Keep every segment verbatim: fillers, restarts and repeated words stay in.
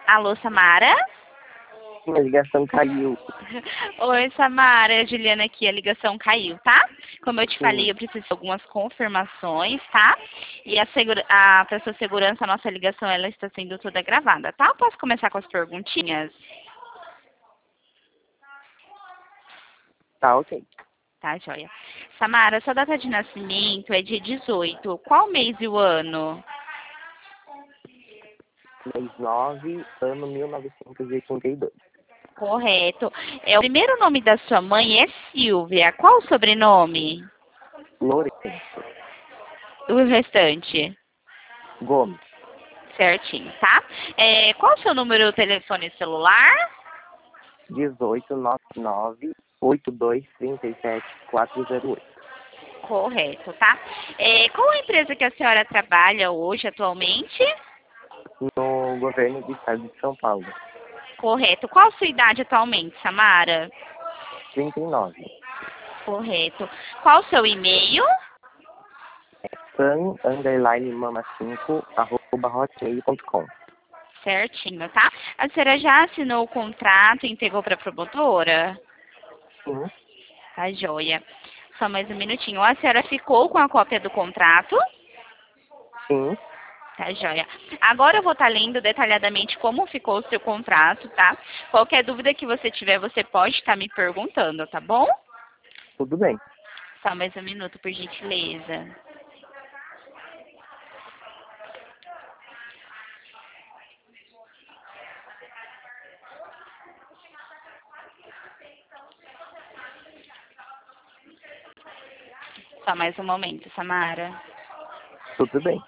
Alô, Samara? Minha ligação caiu. Oi, Samara, é a Juliana aqui, a ligação caiu, tá? Como eu te Sim. falei, eu preciso de algumas confirmações, tá? E a segura... a... para sua segurança, a nossa ligação ela está sendo toda gravada, tá? Eu posso começar com as perguntinhas? Tá, ok. Tá, joia. Samara, sua data de nascimento é dia dezoito. Qual mês e o ano? Mês nove, ano mil novecentos e oitenta e dois. Correto. É, o primeiro nome da sua mãe é Silvia. Qual o sobrenome? Lourenço. O restante? Gomes. Certinho, tá? É, qual o seu número de telefone celular? dezoito, noventa e nove, oitenta e dois, trinta e sete, quatrocentos e oito. Correto, tá? É, qual a empresa que a senhora trabalha hoje, atualmente? No governo do estado de São Paulo. Correto. Qual a sua idade atualmente, Samara? trinta e nove. Correto. Qual o seu e-mail? San, underline, mama cinco, arroba hotmail ponto com. Certinho, tá? A senhora já assinou o contrato e entregou para a promotora? Sim. Tá, joia. Só mais um minutinho. A senhora ficou com a cópia do contrato? Sim. Tá, joia. Agora eu vou estar lendo detalhadamente como ficou o seu contrato, tá? Qualquer dúvida que você tiver, você pode estar me perguntando, tá bom? Tudo bem. Só mais um minuto, por gentileza. Só mais um momento, Samara. Tudo bem.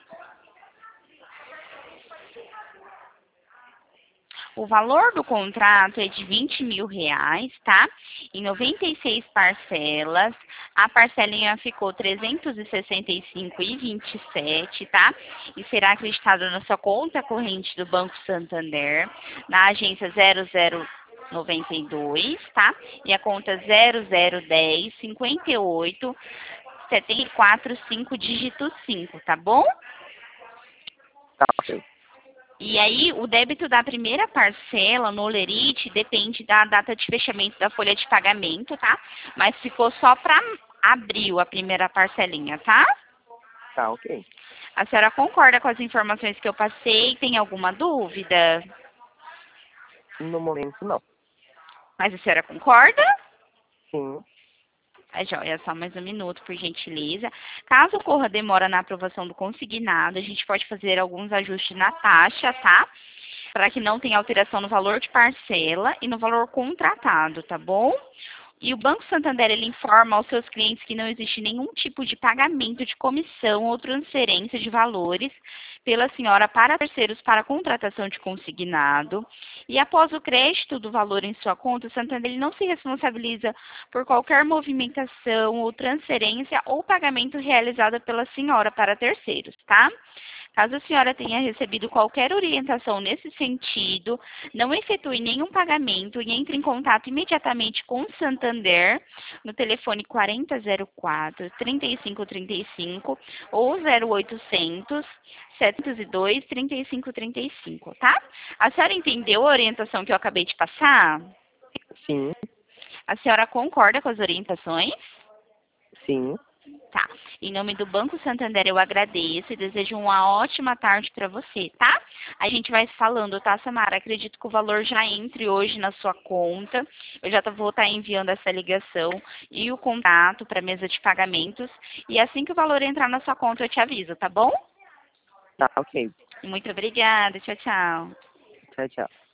O valor do contrato é de vinte mil reais, tá? Em noventa e seis parcelas. A parcelinha ficou trezentos e sessenta e cinco reais e vinte e sete centavos, tá? E será acreditado na sua conta corrente do Banco Santander, na agência zero zero noventa e dois, tá? E a conta zero zero dez, cinquenta e oito, setenta e quatro, cinco, dígito cinco, tá bom? Tá, ok. E aí, o débito da primeira parcela no Olerite depende da data de fechamento da folha de pagamento, tá? Mas ficou só para abril a primeira parcelinha, tá? Tá, ok. A senhora concorda com as informações que eu passei? Tem alguma dúvida? No momento, não. Mas a senhora concorda? Sim. Tá, joia, só mais um minuto, por gentileza. Caso ocorra demora na aprovação do consignado, a gente pode fazer alguns ajustes na taxa, tá? Para que não tenha alteração no valor de parcela e no valor contratado, tá bom? E o Banco Santander, ele informa aos seus clientes que não existe nenhum tipo de pagamento de comissão ou transferência de valores pela senhora para terceiros para contratação de consignado. E após o crédito do valor em sua conta, o Santander ele não se responsabiliza por qualquer movimentação ou transferência ou pagamento realizada pela senhora para terceiros, tá? Caso a senhora tenha recebido qualquer orientação nesse sentido, não efetue nenhum pagamento e entre em contato imediatamente com o Santander no telefone quarenta zero quatro, trinta e cinco trinta e cinco ou zero oitocentos, setecentos e dois, trinta e cinco trinta e cinco, tá? A senhora entendeu a orientação que eu acabei de passar? Sim. A senhora concorda com as orientações? Sim. Tá. Em nome do Banco Santander, eu agradeço e desejo uma ótima tarde para você, tá? A gente vai se falando, tá, Samara? Acredito que o valor já entre hoje na sua conta. Eu já vou estar enviando essa ligação e o contato para a mesa de pagamentos. E assim que o valor entrar na sua conta, eu te aviso, tá bom? Tá, ok. Muito obrigada. Tchau, tchau. Tchau, tchau.